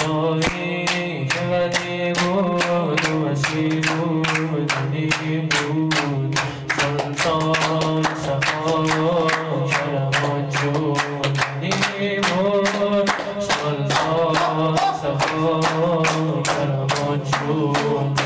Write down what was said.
راهی که قدیم بود و مسیح بود دنی بود سلطان صفا و کرم و جودنی بود سلطان صفا و کرم و جود